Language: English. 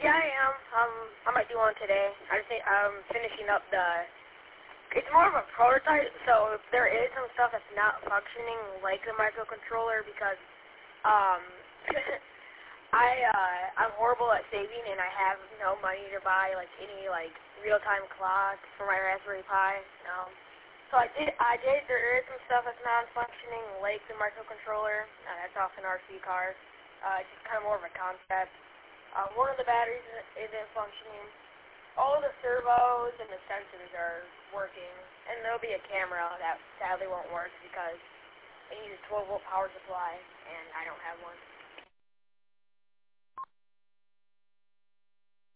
Yeah, I am. I might do one today. I just think I'm finishing up the. It's more of a prototype, so there is some stuff that's not functioning like the microcontroller because I'm horrible at saving and I have no money to buy like any like real-time clock for my Raspberry Pi. So I did. There is some stuff that's non-functioning like the microcontroller. That's off an RC car. It's just kind of more of a concept. One of the batteries isn't functioning. All of the servos and the sensors are working, and there'll be a camera that sadly won't work because it needs a 12-volt power supply, and I don't have one.